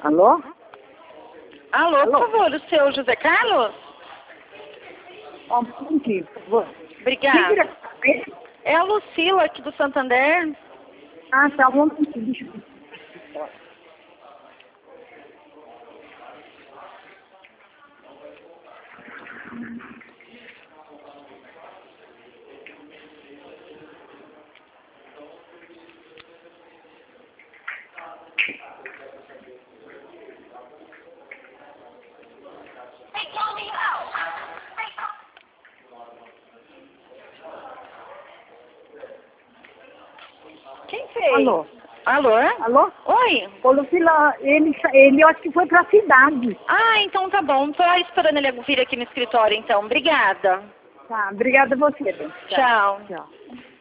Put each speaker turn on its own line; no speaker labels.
Alô?
Alô,
Alô?
por favor, o seu José Carlos?
Ó, um pouquinho, por favor.
Obrigada.
Quem que
É a Lucila aqui do Santander.
Ah, tá, um pouquinho, deixa eu ver.
Quem fez?
Alô?
Alô?
Alô?
Oi.
Ô, Lucila, ele eu acho que foi pra cidade.
Ah, então tá bom. Tô esperando ele vir aqui no escritório, então. Obrigada.
Tá, obrigada a você.
Tchau.
Tchau.